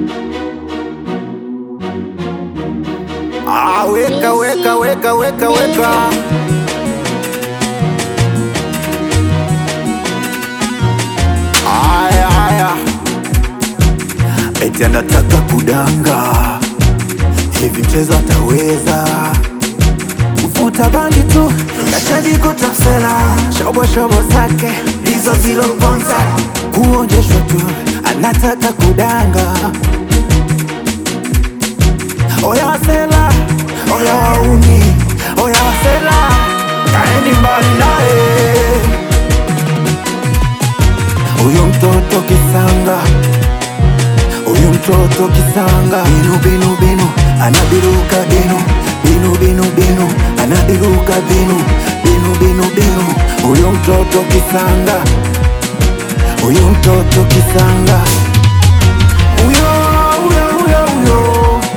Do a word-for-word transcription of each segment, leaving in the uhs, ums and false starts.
Ah, weka weka weka weka weka. Aya aya, eti anataka kudanga, hivi mchezo ataweza? Kufuta bangi tu kachaji kutafsela, shobo shobo zake hizo zilobonza, kuonjeshwa tu anataka kudanga. Oya wasela, oya wauni, oya wasela, kaeni mbali nae. Uyu mtoto kisanga, uyu mtoto kisanga, binu binu binu, anabiruka binu, binu binu binu, anabiruka binu, binu binu binu. Uyu mtoto kisanga, uyu mtoto kisanga, uyo uyo uyo uyo.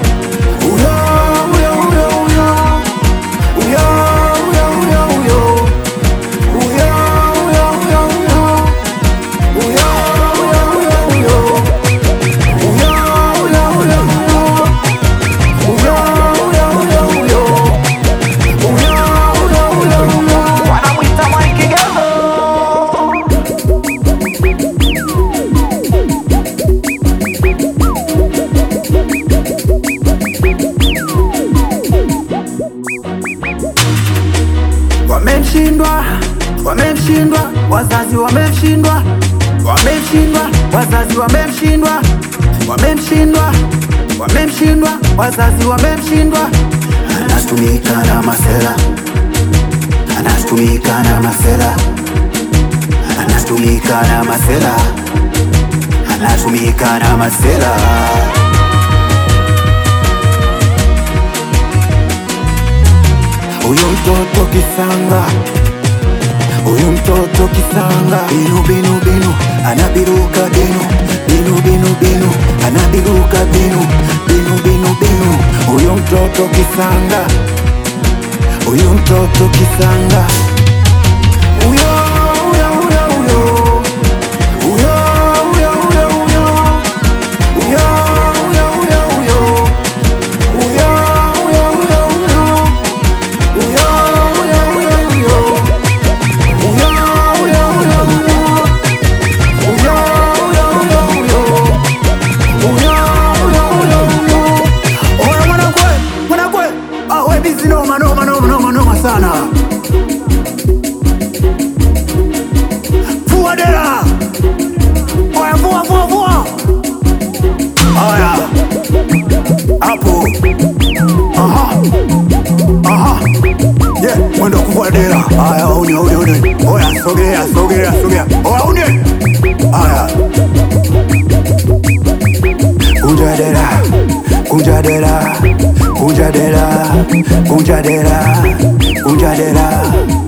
Wamemshindwa, wamemshindwa, wazazi wamemshindwa, wamemshindwa, wazazi wamemshindwa, wamemshindwa, wamemshindwa, wazazi wamemshindwa. Anatumika na masela, anatumika na masela, anatumika na masela, anatumika na masela. Uyu mtoto kisanga, uyu mtoto kisanga, binu binu binu, anabiruka binu, binu binu binu, anabiruka binu, binu binu binu. Uyu mtoto kisanga, uyu mtoto kisanga, uyo uyo uyo uyo, uyo uyo uyo uyo, uyo uyo uyo uyo, uyo uyo uyo uyo. Noma noma noma noma noma sana. Fua dera. Oya fua fua fua. Oya. Hapo. Aha. Aha. Yeah, mwendo kufua dera. Aya, uni uni uni. Oya, sogea sogea sogea. Oya uni. Aya. Kunja dera. Kunja dera. Kunja dera. Kunja dera. Kunja dera.